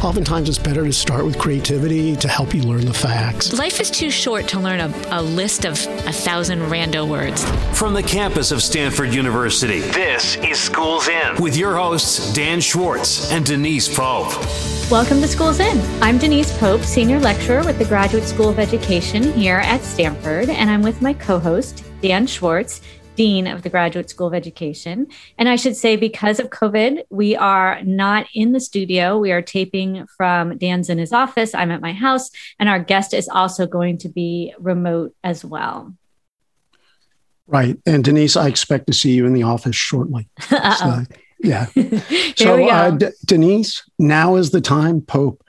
Oftentimes it's better to start with creativity to help you learn the facts. Life is too short to learn a list of 1,000 rando words. From the campus of Stanford University, this is Schools In with your hosts, Dan Schwartz and Denise Pope. Welcome to Schools In. I'm Denise Pope, Senior Lecturer with the Graduate School of Education here at Stanford, and I'm with my co-host, Dan Schwartz, Dean of the Graduate School of Education. And I should say, because of COVID, we are not in the studio. We are taping from Dan's in his office. I'm at my house, and our guest is also going to be remote as well. Right. And Denise, I expect to see you in the office shortly. So, yeah. So Denise, now is the time, Pope.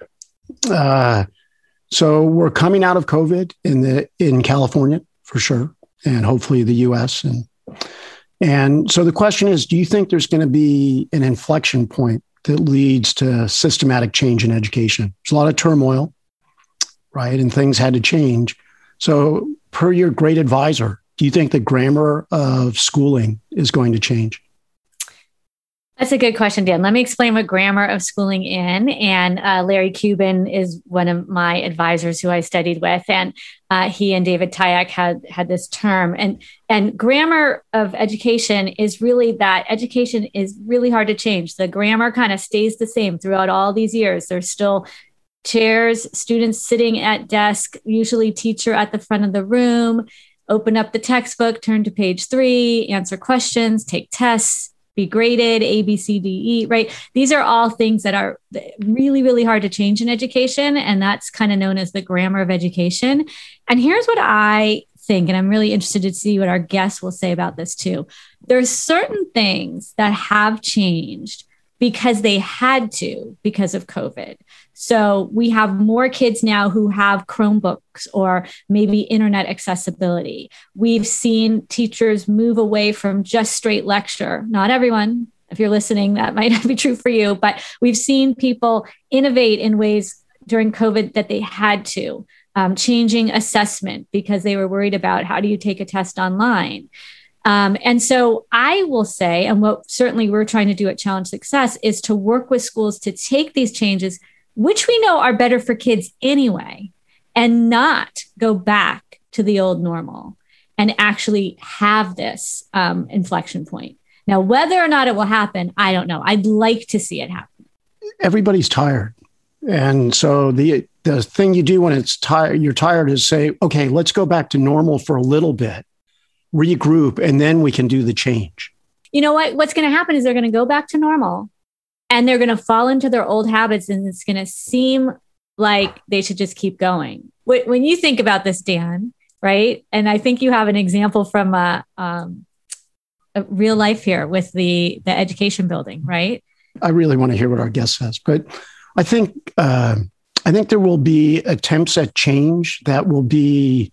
So we're coming out of COVID in California for sure, and hopefully the US. And so the question is, do you think there's going to be an inflection point that leads to systematic change in education? There's a lot of turmoil, right? And things had to change. So per your great advisor, do you think the grammar of schooling is going to change? That's a good question, Dan. Let me explain what grammar of schooling in. And Larry Cuban is one of my advisors who I studied with. And he and David Tyack had this term. And grammar of education is really that education is really hard to change. The grammar kind of stays the same throughout all these years. There's still chairs, students sitting at desk, usually teacher at the front of the room, open up the textbook, turn to page 3, answer questions, take tests, be graded, A, B, C, D, E, right? These are all things that are really, really hard to change in education. And that's kind of known as the grammar of education. And here's what I think, and I'm really interested to see what our guests will say about this too. There's certain things that have changed because they had to because of COVID. So we have more kids now who have Chromebooks or maybe internet accessibility. We've seen teachers move away from just straight lecture. Not everyone, if you're listening, that might not be true for you, but we've seen people innovate in ways during COVID that they had to, changing assessment because they were worried about how do you take a test online. And so I will say, and what certainly we're trying to do at Challenge Success is to work with schools to take these changes, which we know are better for kids anyway, and not go back to the old normal and actually have this inflection point. Now, whether or not it will happen, I don't know. I'd like to see it happen. Everybody's tired. And so the thing you do when you're tired is say, okay, let's go back to normal for a little bit, regroup, and then we can do the change. You know what? What's going to happen is they're going to go back to normal and they're going to fall into their old habits, and it's going to seem like they should just keep going. When you think about this, Dan, right? And I think you have an example from a real life here with the education building, right? I really want to hear what our guest says, but I think there will be attempts at change that will be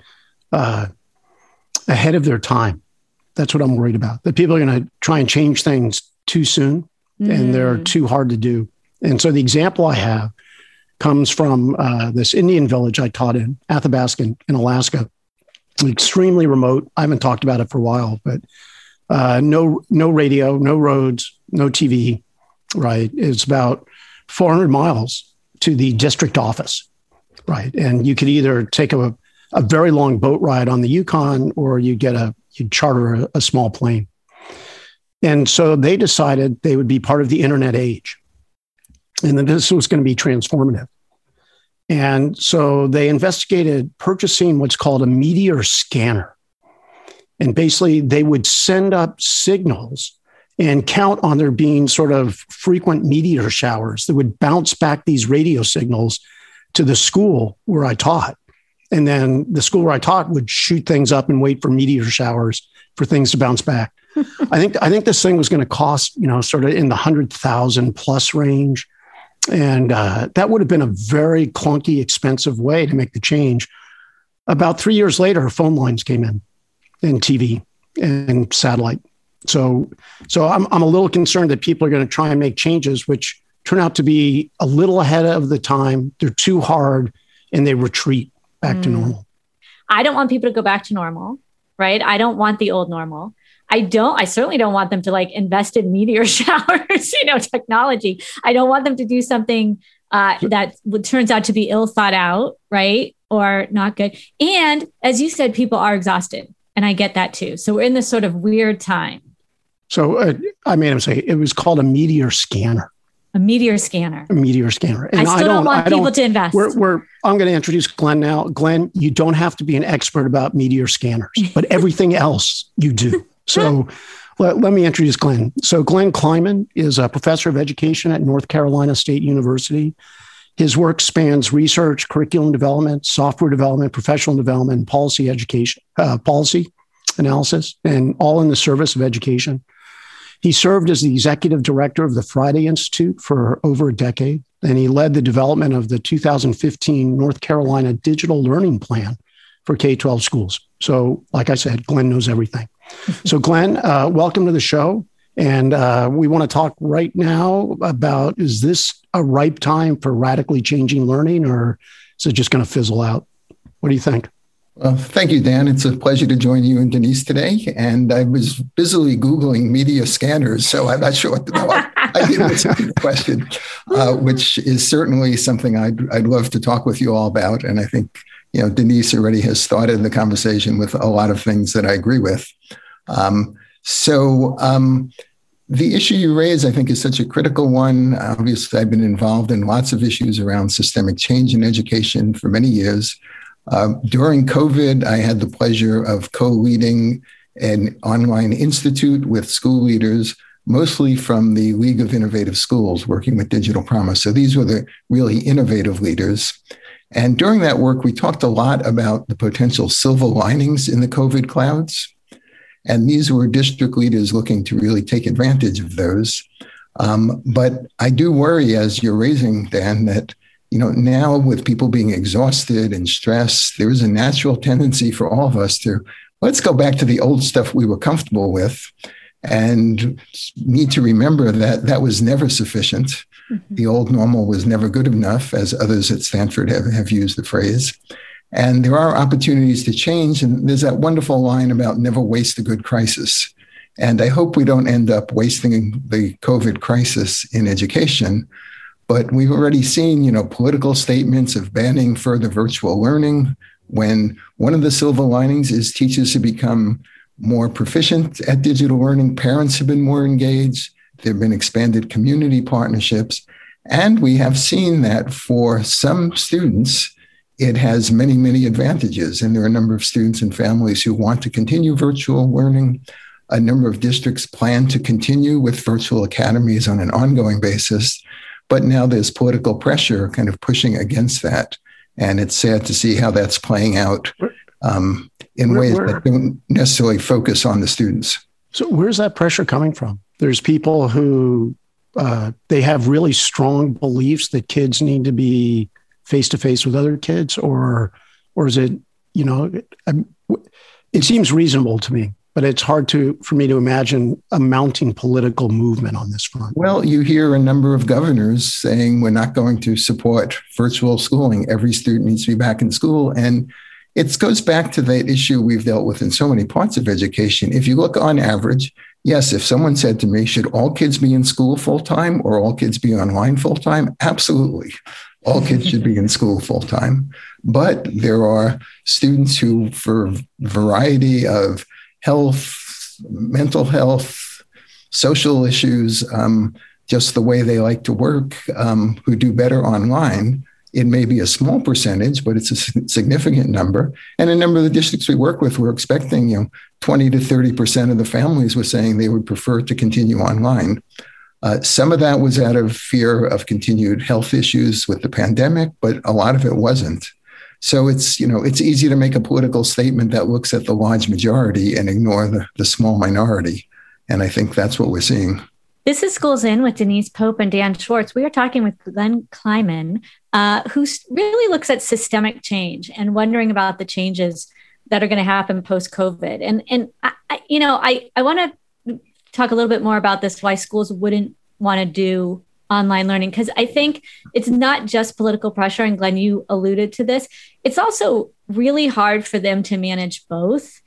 ahead of their time. That's what I'm worried about. That people are going to try and change things too soon, and they're too hard to do. And so the example I have comes from this Indian village I taught in, Athabasca in Alaska. Extremely remote. I haven't talked about it for a while, but no radio, no roads, no TV, right? It's about 400 miles to the district office, right? And you could either take a very long boat ride on the Yukon, or you'd charter a small plane. And so they decided they would be part of the internet age, and that this was going to be transformative. And so they investigated purchasing what's called a meteor scanner. And basically they would send up signals and count on there being sort of frequent meteor showers that would bounce back these radio signals to the school where I taught. And then the school where I taught would shoot things up and wait for meteor showers for things to bounce back. I think this thing was going to cost, sort of in the 100,000 plus range. And that would have been a very clunky, expensive way to make the change. About 3 years later, phone lines came in, and TV and satellite. So I'm a little concerned that people are going to try and make changes, which turn out to be a little ahead of the time. They're too hard, and they retreat back to normal. I don't want people to go back to normal, right? I don't want the old normal. I certainly don't want them to invest in meteor showers, technology. I don't want them to do something that turns out to be ill thought out, right? Or not good. And as you said, people are exhausted. And I get that too. So we're in this sort of weird time. So I made him say it was called a meteor scanner. A meteor scanner. A meteor scanner. And I still don't want people to invest. I'm going to introduce Glenn now. Glenn, you don't have to be an expert about meteor scanners, but everything else you do. So let me introduce Glenn. So Glenn Kleiman is a professor of education at North Carolina State University. His work spans research, curriculum development, software development, professional development, and policy education, policy analysis, and all in the service of education. He served as the executive director of the Friday Institute for over a decade, and he led the development of the 2015 North Carolina Digital Learning Plan for K-12 schools. So, like I said, Glenn knows everything. So, Glenn, welcome to the show. And we want to talk right now about, is this a ripe time for radically changing learning, or is it just going to fizzle out? What do you think? Well, thank you, Dan. It's a pleasure to join you and Denise today. And I was busily Googling media scanners, so I'm not sure what to know. I didn't listen to the question, which is certainly something I'd love to talk with you all about. And I think, Denise already has started the conversation with a lot of things that I agree with. The issue you raise, I think, is such a critical one. Obviously, I've been involved in lots of issues around systemic change in education for many years. During COVID, I had the pleasure of co-leading an online institute with school leaders, mostly from the League of Innovative Schools, working with Digital Promise. So these were the really innovative leaders. And during that work, we talked a lot about the potential silver linings in the COVID clouds. And these were district leaders looking to really take advantage of those. But I do worry, as you're raising, Dan, that now with people being exhausted and stressed, there is a natural tendency for all of us to, let's go back to the old stuff we were comfortable with, and need to remember that that was never sufficient. Mm-hmm. The old normal was never good enough, as others at Stanford have used the phrase. And there are opportunities to change. And there's that wonderful line about never waste a good crisis. And I hope we don't end up wasting the COVID crisis in education. But we've already seen, political statements of banning further virtual learning, when one of the silver linings is teachers have become more proficient at digital learning. Parents have been more engaged. There have been expanded community partnerships. And we have seen that for some students, it has many, many advantages. And there are a number of students and families who want to continue virtual learning. A number of districts plan to continue with virtual academies on an ongoing basis. But now there's political pressure kind of pushing against that. And it's sad to see how that's playing out in ways that don't necessarily focus on the students. So where's that pressure coming from? There's people who they have really strong beliefs that kids need to be face-to-face with other kids, or is it, it seems reasonable to me, but it's hard for me to imagine a mounting political movement on this front. Well, you hear a number of governors saying we're not going to support virtual schooling. Every student needs to be back in school. And it goes back to that issue we've dealt with in so many parts of education. If you look on average, yes, if someone said to me, should all kids be in school full-time or all kids be online full-time? Absolutely. All kids should be in school full-time. But there are students who, for a variety of health, mental health, social issues, just the way they like to work, who do better online. It may be a small percentage, but it's a significant number. And a number of the districts we work with, we're expecting, 20 to 30% of the families were saying they would prefer to continue online. Some of that was out of fear of continued health issues with the pandemic, but a lot of it wasn't. So it's easy to make a political statement that looks at the large majority and ignore the small minority. And I think that's what we're seeing. This is Schools In with Denise Pope and Dan Schwartz. We are talking with Glenn Kleiman, who really looks at systemic change and wondering about the changes that are going to happen post-COVID. And I want to talk a little bit more about this, why schools wouldn't want to do online learning, because I think it's not just political pressure. And Glenn, you alluded to this. It's also really hard for them to manage both.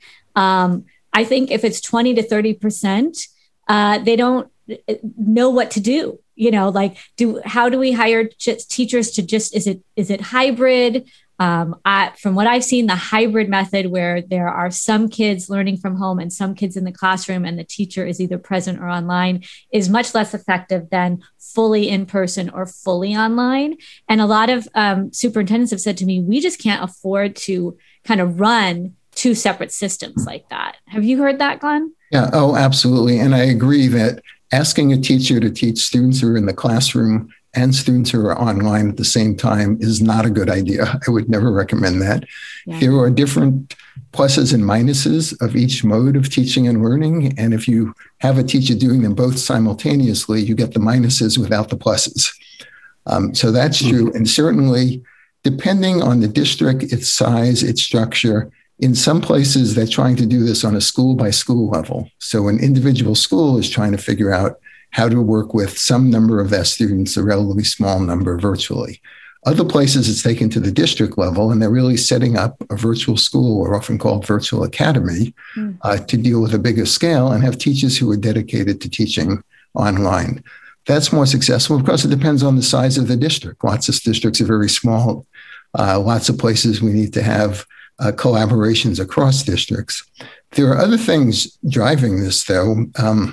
I think if it's 20 to 30%, they don't know what to do. like how do we hire teachers to is it hybrid? From what I've seen, the hybrid method where there are some kids learning from home and some kids in the classroom and the teacher is either present or online is much less effective than fully in person or fully online. And a lot of superintendents have said to me, we just can't afford to kind of run two separate systems like that. Have you heard that, Glenn? Yeah, oh, absolutely. And I agree that asking a teacher to teach students who are in the classroom and students who are online at the same time is not a good idea. I would never recommend that. Yeah. There are different pluses and minuses of each mode of teaching and learning. And if you have a teacher doing them both simultaneously, you get the minuses without the pluses. So that's true. And certainly, depending on the district, its size, its structure, in some places, they're trying to do this on a school by school level. So an individual school is trying to figure out how to work with some number of their students, a relatively small number virtually. Other places it's taken to the district level, and they're really setting up a virtual school, or often called virtual academy, to deal with a bigger scale and have teachers who are dedicated to teaching online. That's more successful. Of course, it depends on the size of the district. Lots of districts are very small. Lots of places we need to have collaborations across districts. There are other things driving this, though.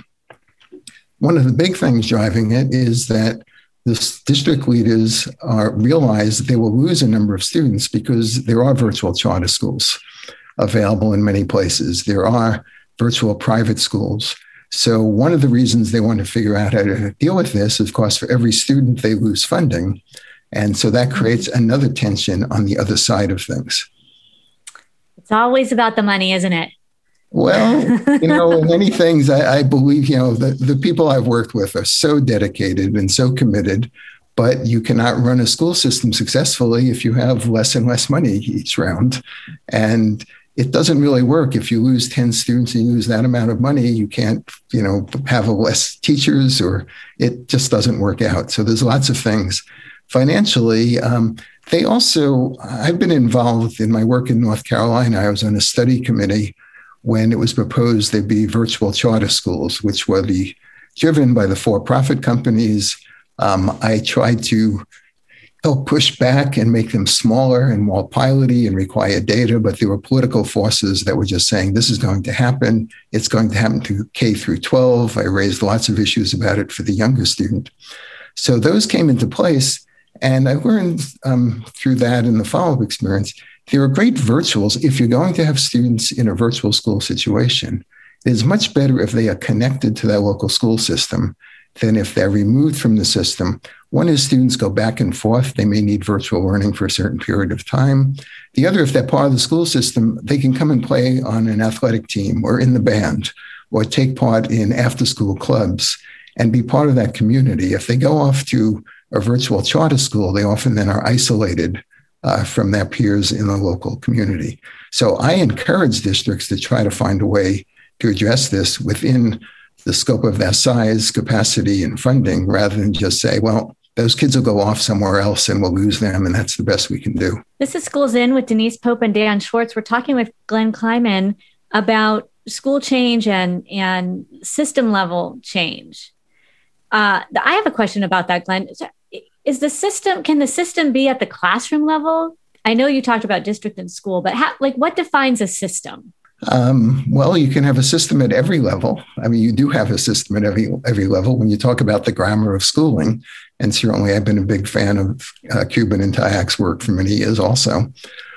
One of the big things driving it is that the district leaders realize they will lose a number of students because there are virtual charter schools available in many places. There are virtual private schools. So one of the reasons they want to figure out how to deal with this is, of course, for every student, they lose funding. And so that creates another tension on the other side of things. It's always about the money, isn't it? Well, in many things, I believe, the people I've worked with are so dedicated and so committed, but you cannot run a school system successfully if you have less and less money each round. And it doesn't really work. If you lose 10 students and you lose that amount of money, you can't, have less teachers, or it just doesn't work out. So there's lots of things. Financially, I've been involved in my work in North Carolina. I was on a study committee when it was proposed there'd be virtual charter schools, which were driven by the for-profit companies. I tried to help push back and make them smaller and more piloty and require data, but there were political forces that were just saying, this is going to happen. It's going to happen to K through 12. I raised lots of issues about it for the younger student. So those came into place. And I learned through that and the follow-up experience, there are great virtuals. If you're going to have students in a virtual school situation, it is much better if they are connected to their local school system than if they're removed from the system. One is students go back and forth. They may need virtual learning for a certain period of time. The other, if they're part of the school system, they can come and play on an athletic team or in the band or take part in after-school clubs and be part of that community. If they go off to a virtual charter school, they often then are isolated from their peers in the local community. So I encourage districts to try to find a way to address this within the scope of their size, capacity, and funding, rather than just say, well, those kids will go off somewhere else and we'll lose them, and that's the best we can do. This is Schools In with Denise Pope and Dan Schwartz. We're talking with Glenn Kleiman about school change and system level change. I have a question about that, Glenn. Can the system be at the classroom level? I know you talked about district and school, but what defines a system? Well, you can have a system at every level. I mean, you do have a system at every level when you talk about the grammar of schooling. And certainly I've been a big fan of Cuban and Tyak's work for many years also.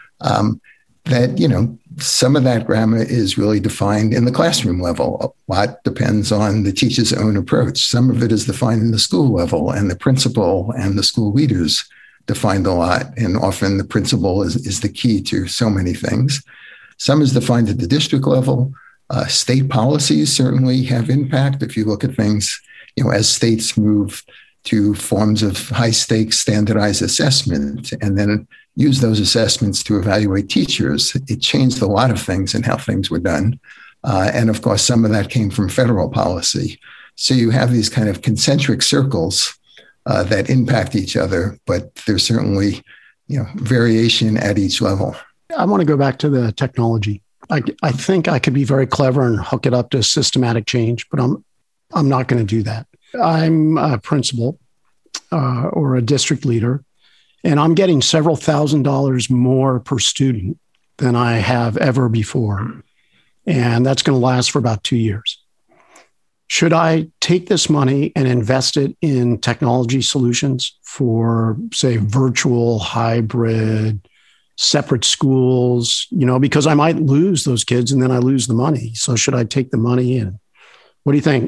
Some of that grammar is really defined in the classroom level. A lot depends on the teacher's own approach. Some of it is defined in the school level, and the principal and the school leaders defined a lot. And often the principal is the key to so many things. Some is defined at the district level. State policies certainly have impact. If you look at things, as states move to forms of high stakes standardized assessment and then use those assessments to evaluate teachers, it changed a lot of things in how things were done. And of course, some of that came from federal policy. So you have these kind of concentric circles that impact each other, but there's certainly, variation at each level. I want to go back to the technology. I think I could be very clever and hook it up to systematic change, but I'm not going to do that. I'm a principal or a district leader, and I'm getting several $1,000s more per student than I have ever before. And that's going to last for about 2 years. Should I take this money and invest it in technology solutions for, say, virtual, hybrid, separate schools, because I might lose those kids and then I lose the money. So should I take the money and what do you think?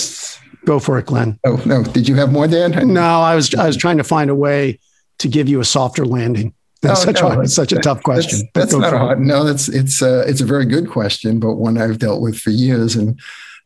Go for it, Glenn. Oh, no. Did you have more, Dan? No, I was trying to find a way to give you a softer landing. That's such a tough question. That's not hard. No, it's a very good question, but one I've dealt with for years. And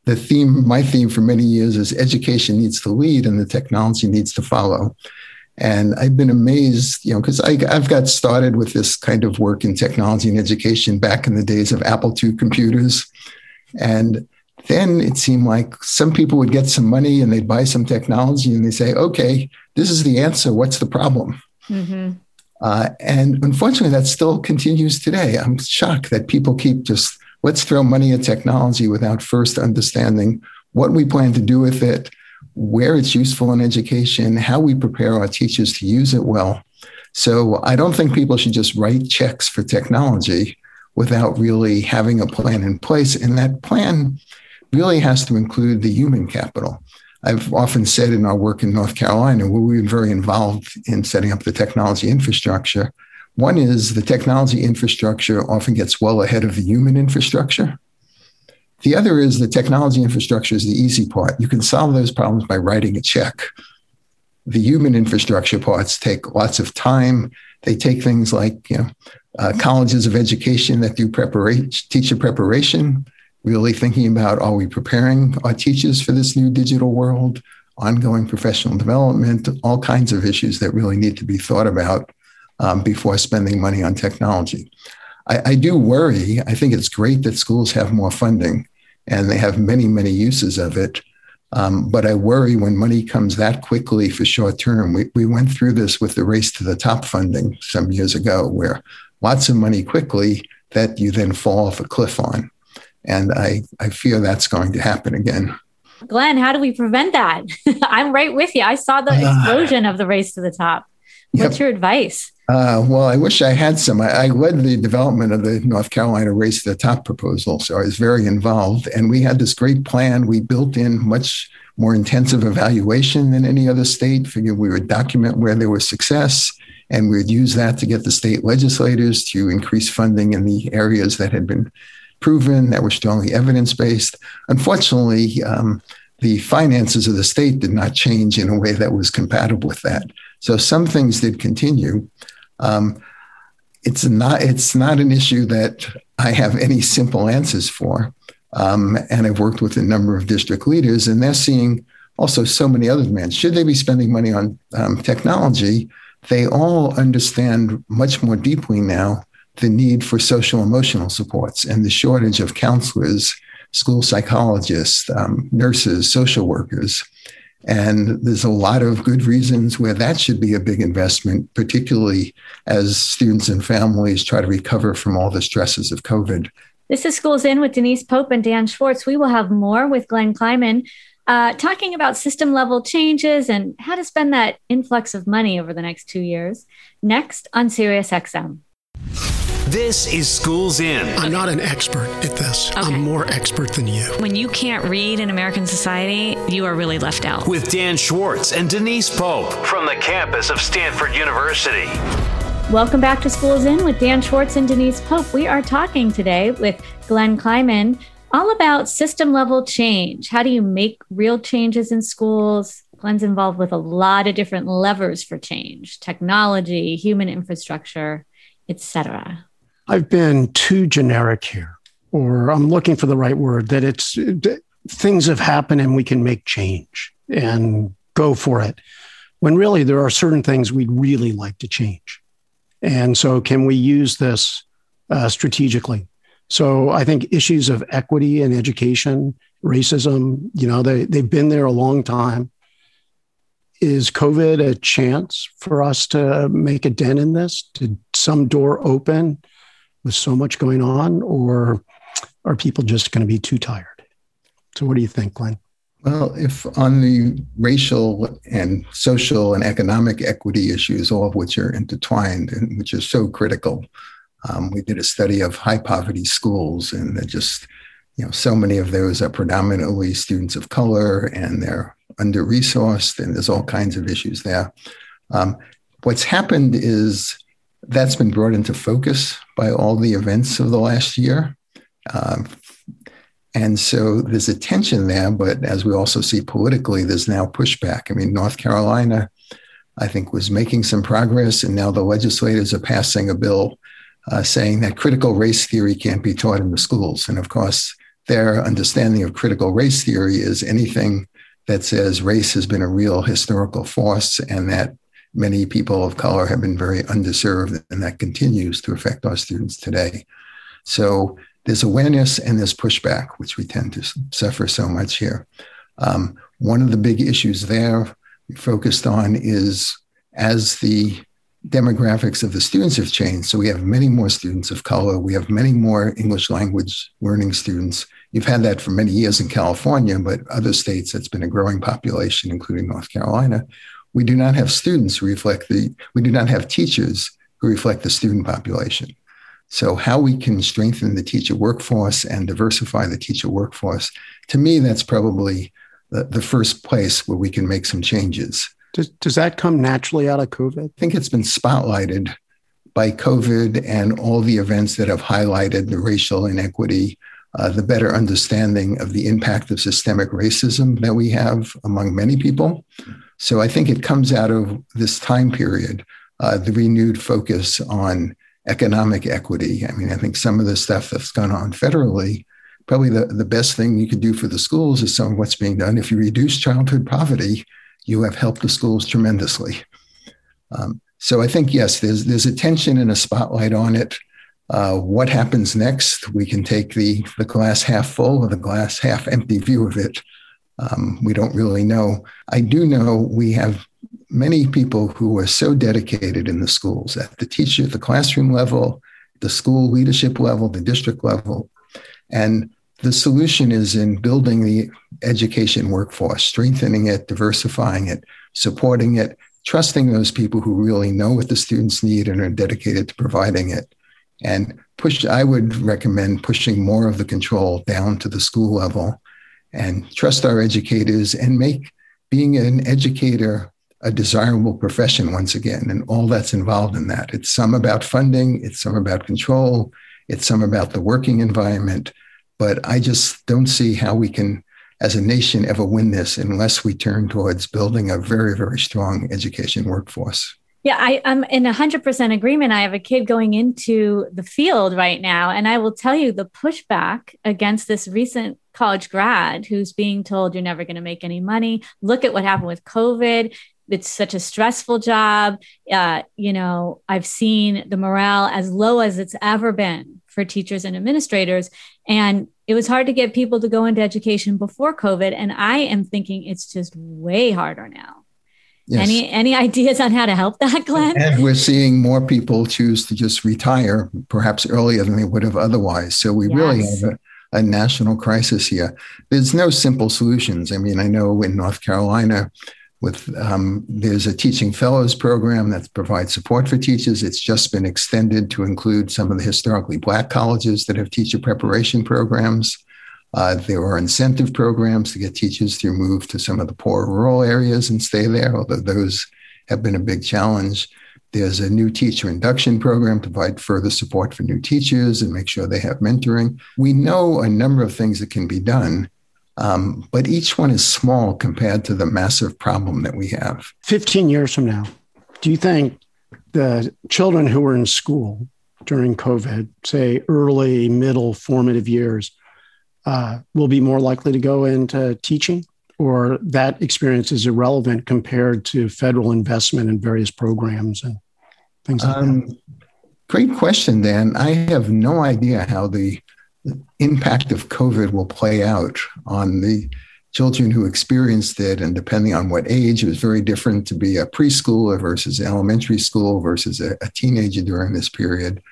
my theme for many years is education needs to lead and the technology needs to follow. And I've been amazed, because I've got started with this kind of work in technology and education back in the days of Apple II computers. And then it seemed like some people would get some money and they'd buy some technology and they say, okay, this is the answer. What's the problem? Mm-hmm. And unfortunately, that still continues today. I'm shocked that people keep let's throw money at technology without first understanding what we plan to do with it, where it's useful in education, how we prepare our teachers to use it well. So I don't think people should just write checks for technology without really having a plan in place. And that plan really has to include the human capital. I've often said in our work in North Carolina, where we've been very involved in setting up the technology infrastructure, one is the technology infrastructure often gets well ahead of the human infrastructure. The other is the technology infrastructure is the easy part. You can solve those problems by writing a check. The human infrastructure parts take lots of time. They take things like colleges of education that do teacher preparation, really thinking about, are we preparing our teachers for this new digital world, ongoing professional development, all kinds of issues that really need to be thought about before spending money on technology. I do worry. I think it's great that schools have more funding and they have many, many uses of it. But I worry when money comes that quickly for short term. We went through this with the Race to the Top funding some years ago, where lots of money quickly that you then fall off a cliff on. And I fear that's going to happen again. Glenn, how do we prevent that? I'm right with you. I saw the explosion of the Race to the Top. What's your advice? Well, I wish I had some. I led the development of the North Carolina Race to the Top proposal, so I was very involved. And we had this great plan. We built in much more intensive evaluation than any other state. Figured we would document where there was success, and we would use that to get the state legislators to increase funding in the areas that had been proven, that were strongly evidence-based. Unfortunately, the finances of the state did not change in a way that was compatible with that. So some things did continue. It's not an issue that I have any simple answers for. And I've worked with a number of district leaders, and they're seeing also so many other demands. Should they be spending money on technology? They all understand much more deeply now the need for social emotional supports and the shortage of counselors, school psychologists, nurses, social workers. And there's a lot of good reasons where that should be a big investment, particularly as students and families try to recover from all the stresses of COVID. This is Schools In with Denise Pope and Dan Schwartz. We will have more with Glenn Kleiman talking about system level changes and how to spend that influx of money over the next 2 years. Next on SiriusXM. This is Schools In. I'm not an expert at this. Okay. I'm more expert than you. When you can't read in American society, you are really left out. With Dan Schwartz and Denise Pope from the campus of Stanford University. Welcome back to Schools In with Dan Schwartz and Denise Pope. We are talking today with Glenn Kleiman all about system level change. How do you make real changes in schools? Glenn's involved with a lot of different levers for change: technology, human infrastructure, etc. I've been too generic here, or I'm looking for the right word, that it's things have happened and we can make change and go for it. When really there are certain things we'd really like to change. And so can we use this strategically? So I think issues of equity in education, racism, they've been there a long time. Is COVID a chance for us to make a dent in this? Did some door open with so much going on, or are people just going to be too tired? So what do you think, Glenn? Well, if on the racial and social and economic equity issues, all of which are intertwined and which are so critical, we did a study of high poverty schools, and they're just, so many of those are predominantly students of color, and they're under-resourced, and there's all kinds of issues there. What's happened is that's been brought into focus by all the events of the last year. And so there's a tension there, but as we also see politically, there's now pushback. I mean, North Carolina, I think, was making some progress, and now the legislators are passing a bill saying that critical race theory can't be taught in the schools. And of course, their understanding of critical race theory is anything that says race has been a real historical force and that many people of color have been very underserved, and that continues to affect our students today. So there's awareness and there's pushback, which we tend to suffer so much here. One of the big issues there we focused on is as the demographics of the students have changed. So we have many more students of color. We have many more English language learning students. You've had that for many years in California, but other states, that's been a growing population, including North Carolina. We do not have students who we do not have teachers who reflect the student population. So how we can strengthen the teacher workforce and diversify the teacher workforce, to me, that's probably the first place where we can make some changes. Does that come naturally out of COVID? I think it's been spotlighted by COVID and all the events that have highlighted the racial inequity, the better understanding of the impact of systemic racism that we have among many people. So I think it comes out of this time period, the renewed focus on economic equity. I mean, I think some of the stuff that's gone on federally, probably the best thing you could do for the schools is some of what's being done. If you reduce childhood poverty, you have helped the schools tremendously. So I think, yes, there's attention and a spotlight on it. What happens next? We can take the glass half full or the glass half empty view of it. We don't really know. I do know we have many people who are so dedicated in the schools at the classroom level, the school leadership level, the district level. And the solution is in building the education workforce, strengthening it, diversifying it, supporting it, trusting those people who really know what the students need and are dedicated to providing it. And I would recommend pushing more of the control down to the school level and trust our educators and make being an educator a desirable profession once again, and all that's involved in that. It's some about funding, it's some about control, it's some about the working environment, but I just don't see how we can, as a nation, ever win this unless we turn towards building a very, very strong education workforce. Yeah, I'm in 100% agreement. I have a kid going into the field right now, and I will tell you the pushback against this recent college grad who's being told you're never going to make any money. Look at what happened with COVID. It's such a stressful job. I've seen the morale as low as it's ever been for teachers and administrators. And it was hard to get people to go into education before COVID. And I am thinking it's just way harder now. Yes. Any ideas on how to help that, Glenn? And we're seeing more people choose to just retire, perhaps earlier than they would have otherwise. So we really have a national crisis here. There's no simple solutions. I mean, I know in North Carolina, there's a teaching fellows program that provides support for teachers. It's just been extended to include some of the historically Black colleges that have teacher preparation programs. There are incentive programs to get teachers to move to some of the poor rural areas and stay there, although those have been a big challenge. There's a new teacher induction program to provide further support for new teachers and make sure they have mentoring. We know a number of things that can be done. But each one is small compared to the massive problem that we have. 15 years from now, do you think the children who were in school during COVID, say early, middle, formative years, will be more likely to go into teaching, or that experience is irrelevant compared to federal investment in various programs and things like that? Great question, Dan. I have no idea how the impact of COVID will play out on the children who experienced it. And depending on what age, it was very different to be a preschooler versus elementary school versus a teenager during this period.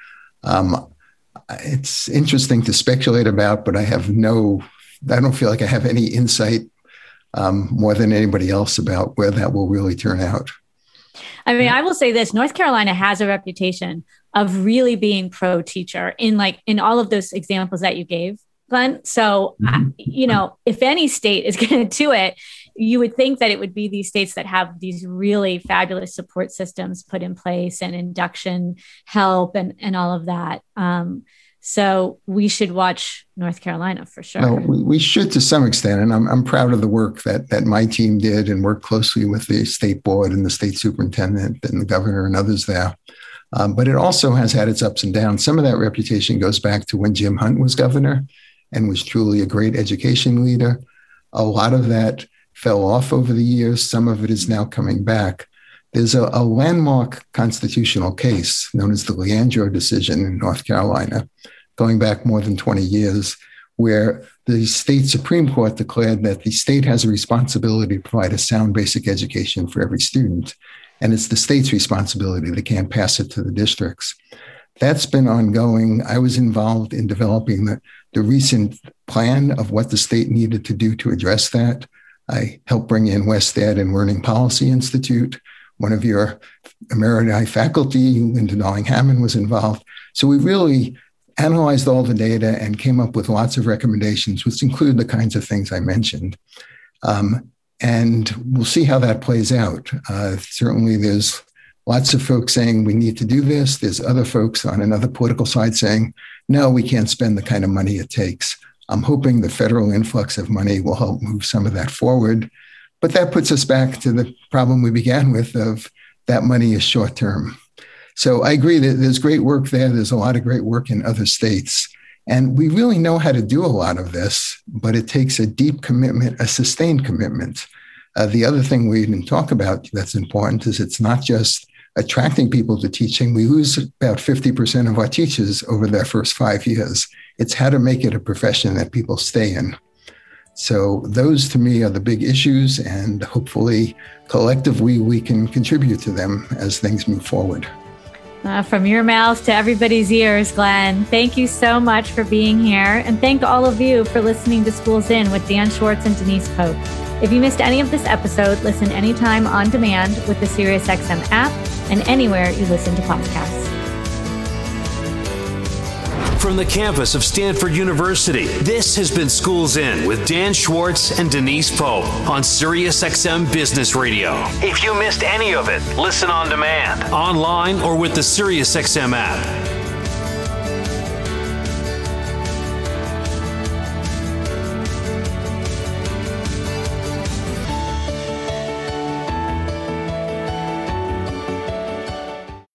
It's interesting to speculate about, but I don't feel like I have any insight more than anybody else about where that will really turn out. I mean, I will say this, North Carolina has a reputation of really being pro-teacher in all of those examples that you gave, Glenn. So, if any state is going to do it, you would think that it would be these states that have these really fabulous support systems put in place and induction help and all of that. So we should watch North Carolina for sure. No, we should to some extent. And I'm proud of the work that my team did and worked closely with the state board and the state superintendent and the governor and others there. But it also has had its ups and downs. Some of that reputation goes back to when Jim Hunt was governor and was truly a great education leader. A lot of that fell off over the years. Some of it is now coming back. There's a landmark constitutional case known as the Leandro decision in North Carolina, going back more than 20 years, where the state Supreme Court declared that the state has a responsibility to provide a sound basic education for every student. And it's the state's responsibility. They can't pass it to the districts. That's been ongoing. I was involved in developing the recent plan of what the state needed to do to address that. I helped bring in WestEd and Learning Policy Institute. One of your emeriti faculty, Linda Darling-Hammond, was involved. So we really analyzed all the data and came up with lots of recommendations, which include the kinds of things I mentioned. And we'll see how that plays out. Certainly, there's lots of folks saying we need to do this. There's other folks on another political side saying, no, we can't spend the kind of money it takes. I'm hoping the federal influx of money will help move some of that forward. But that puts us back to the problem we began with of that money is short term. So I agree that there's great work there. There's a lot of great work in other states. And we really know how to do a lot of this, but it takes a deep commitment, a sustained commitment. The other thing we didn't talk about that's important is it's not just attracting people to teaching. We lose about 50% of our teachers over their first 5 years. It's how to make it a profession that people stay in. So those to me are the big issues, and hopefully collectively we can contribute to them as things move forward. From your mouth to everybody's ears, Glenn, thank you so much for being here. And thank all of you for listening to Schools In with Dan Schwartz and Denise Pope. If you missed any of this episode, listen anytime on demand with the SiriusXM app and anywhere you listen to podcasts. From the campus of Stanford University, this has been Schools In with Dan Schwartz and Denise Pope on SiriusXM Business Radio. If you missed any of it, listen on demand, online, or with the SiriusXM app.